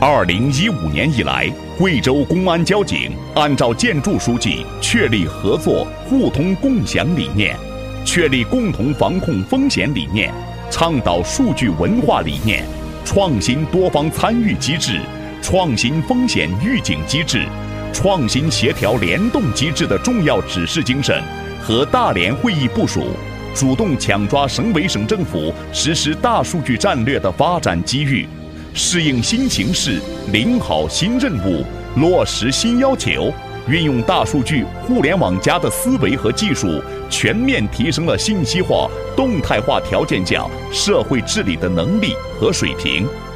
2015年以来，贵州公安交警按照建筑书记确立合作、互通共享理念，确立共同防控风险理念，倡导数据文化理念，创新多方参与机制，创新风险预警机制，创新协调联动机制的重要指示精神和大连会议部署，主动抢抓省委省政府实施大数据战略的发展机遇，适应新形势，领好新任务，落实新要求，运用大数据、互联网+的思维和技术，全面提升了信息化、动态化条件下社会治理的能力和水平。